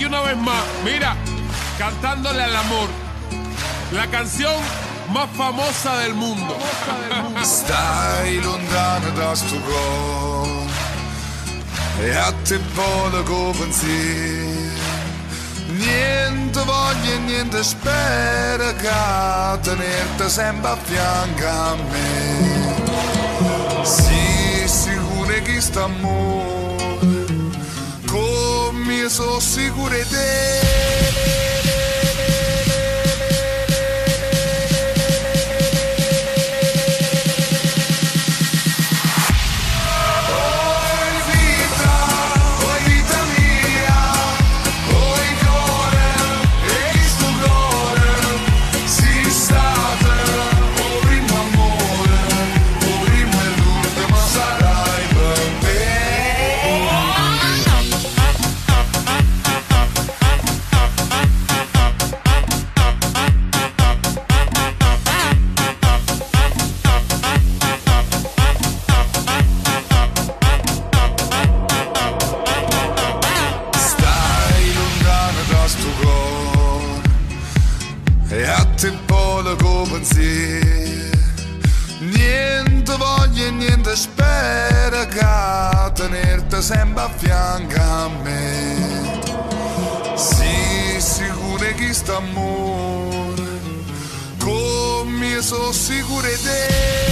una vez más, mira, cantándole al amor. La canción más famosa del mundo. Stai lontano da sto cuore e a te vola come pensiero. Niente voglio e niente spero che tenerti sempre a fianco a me. Sì, sicuro che sta amore, come sono sicuro di te. E a te vola come pensiero. Niente voglio e niente spero che tenerti sempre a fianco a me. Sì, sicuro che sta amore, come sono sicuro di te.